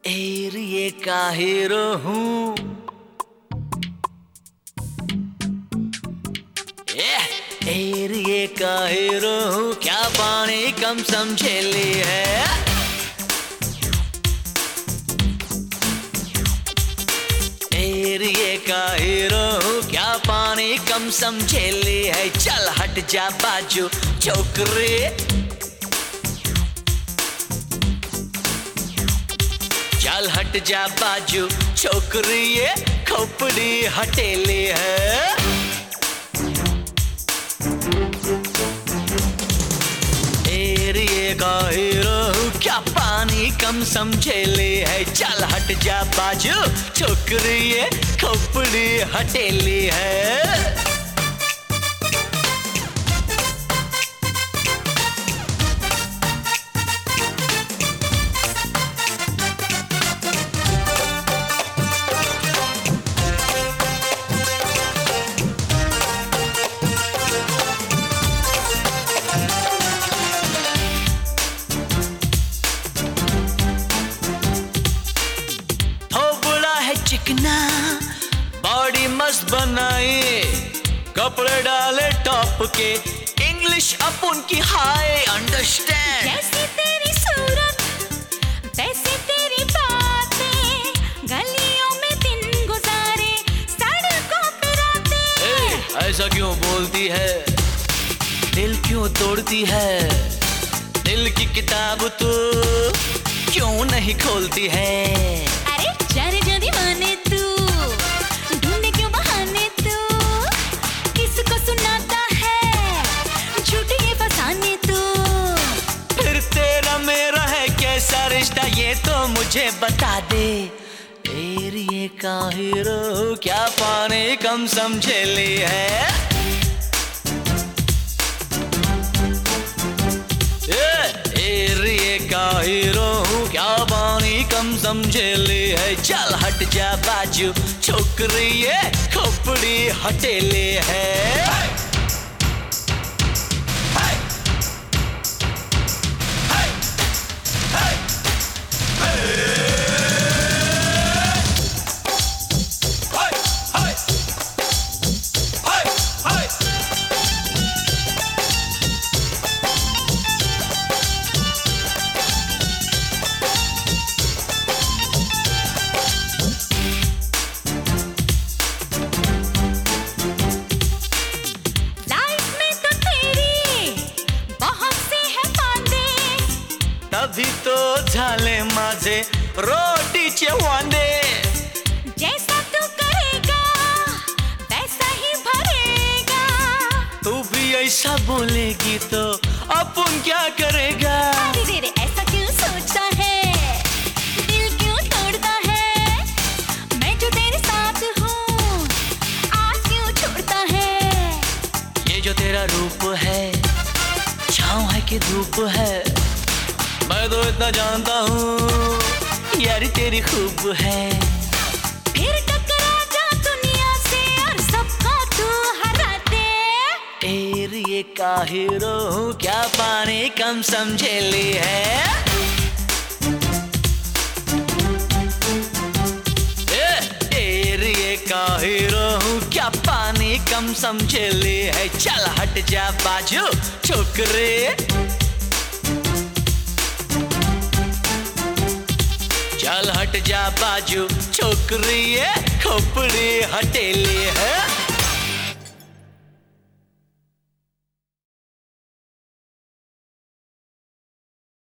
एरिए का हीरो हूँ। एरिए का हीरो हूँ, क्या पानी कम समझे ली है। एरिए का हीरो हूँ, क्या पानी कम समझे ली है। चल हट जा बाजू छोकरी, चल हट जा बाजू छोकरी, ये खोपड़ी हटेली है। एरिए का हीरो हूँ, क्या पानी कम समझे ली है। चल हट जा बाजू छोकरी, ये खोपड़ी हटेली है। चिकना बॉडी मस्त बनाई, कपड़े डाले टॉप के, इंग्लिश अपन की हाई अंडरस्टैंड। जैसी तेरी सूरत वैसी तेरी बातें, गलियों में दिन गुजारे सड़कों पे रातें। ऐसा क्यों बोलती है, दिल क्यों तोड़ती है। दिल की किताब तू क्यों नहीं खोलती है। अरे चल जो दीवाने तू, ढूंढे क्यों बहाने तू, किसको सुनाता है झूठे ये फसाने तू। फिर तेरा मेरा है कैसा रिश्ता, ये तो मुझे बता दे। एरिए का हीरो, क्या पानी कम समझे ली है। एरिए का हीरो हूँ, क्या पानी कम समझे ली है। चल हट जा बाजू छोकरी, ये खोपड़ी हटेली है। तभी तो झाले माझे रोटीचे वांदे। जैसा तू करेगा वैसा ही भरेगा, तू भी ऐसा बोलेगी तो अपन क्या करेगा। अरे रे ऐसा क्यों सोचता है, दिल क्यों तोड़ता है। मैं जो तेरे साथ हूँ आज क्यों छोड़ता है। ये जो तेरा रूप है, छाँव है कि धूप है, मैं तो इतना जानता हूँ यारी तेरी खूब है। फिर टकरा जा दुनिया से और सबको तू हरा दे। एरिए का हीरो हूँ, क्या पानी कम समझे ली है। एरिए का हीरो हूँ, क्या पानी कम समझे ली है। चल हट जा बाजू छोकरी, चल हट जा बाजू छोकरी, ये खोपड़ी हटेली है।